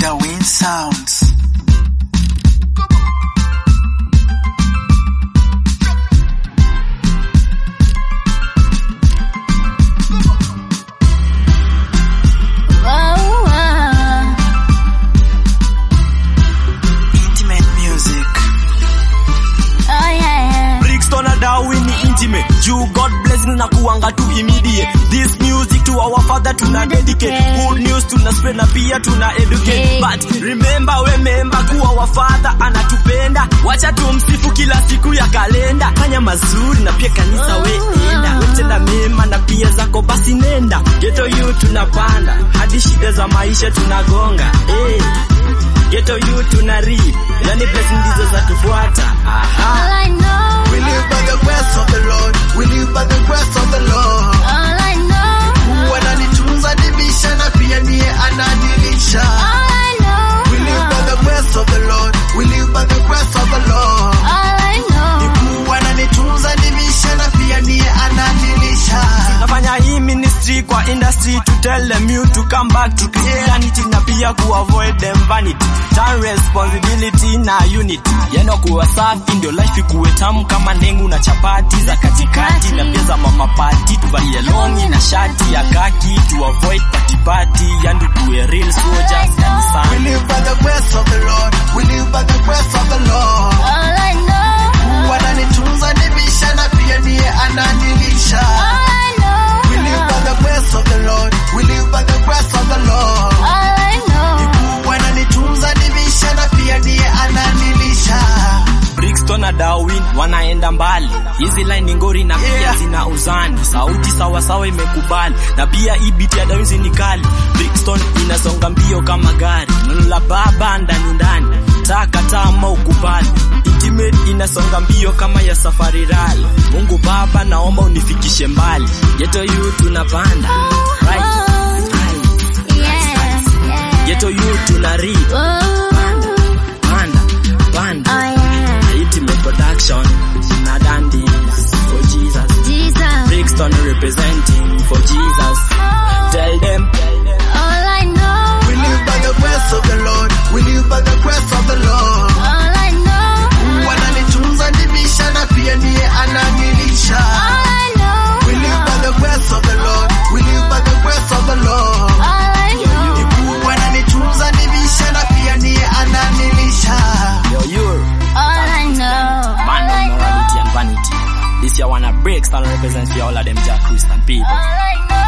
Darwin Sounds. You God blessing na kuanga tu immediate. This music to our father tuna dedicate. Good news tuna spread na pia tuna educate. But remember kuwa our father anatupenda. Wacha tumsifu kila siku ya kalenda. Fanya mazuri na pia kanisa weenda. Wetenda mema na pia zako basi nenda. Ghetto youth tunapanda hadi shida za maisha tunagonga. Ghetto youth tunarip. Yani blessing ndizo za tufuata. All I know, We live by the grace of the Lord. We live by the grace of the Lord. all I know, Wananitunza nibisha na pia niye ananilisha. all I know, We live by the grace of the Lord. We live by the grace of the Lord. all I know, Wananitunza nibisha na pia niye ananilisha. Nafanya hii ministry kwa industry to tell them you to come back to Christianity na pia ku avoid them vanity. Turn responsibility na unity. Yeno kuwa safi ndio life ikuwe tamu kama ndengu na chapati za katikati na pia za mama party. Tuvalie longi na shati ya kaki to avoid party yandu tuwe real soldiers We kanisani. live by the grace of the Lord. We live by the grace of the Lord. all I know, Wananitunza nibisha na pia niye ananilisha. all I know, We live by the grace of the Lord. We live by the grace of the Lord. all I know, Wananitunza nibisha na pia niye ananilisha. Brixton na Darwin wanaenda mbali. Hizi line ngori na pia zina uzani. Sauti sawa sawa imekubali. Na pia hii beat ya Darwin ni kali. Brixton inasonga mbio kama gari. Neno la baba ndani. Taka tama ukubali. Intimate inasonga mbio kama ya safari rally. Mungu Baba naomba unifikishe mbali. Ghetto youth tunapanda. Right. yeah, Ghetto youth tunarip. Panda. oh yeah, Intimate production na dandies for Jesus. Jesus, Brixton representing for Jesus. Tell them all I know, We live by the grace of the Lord. We live by the grace of the Lord. all I know, Wananitunza nibisha na pia niye ananilisha. all I know, We live by the grace of the Lord. We live by the grace of the Lord. all I know, Wananitunza nibisha na pia niye ananilisha. you're all I know, man of morality and vanity. This year wanna Brixton represents for all of them Jack Christian people. all I know.